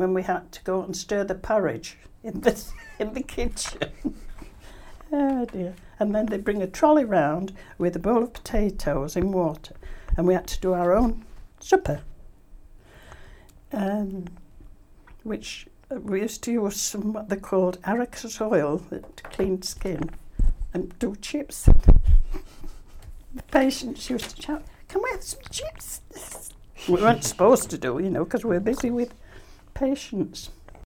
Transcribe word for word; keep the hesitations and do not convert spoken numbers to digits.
when we had to go and stir the porridge in the in the kitchen. Oh dear. And then they bring a trolley round with a bowl of potatoes in water, and we had to do our own supper. Um, which we used to use some what they called Arachis oil that cleaned skin, and do chips. The patients used to shout, "Can we have some chips?" We weren't supposed to do, you know, because we were busy with patients.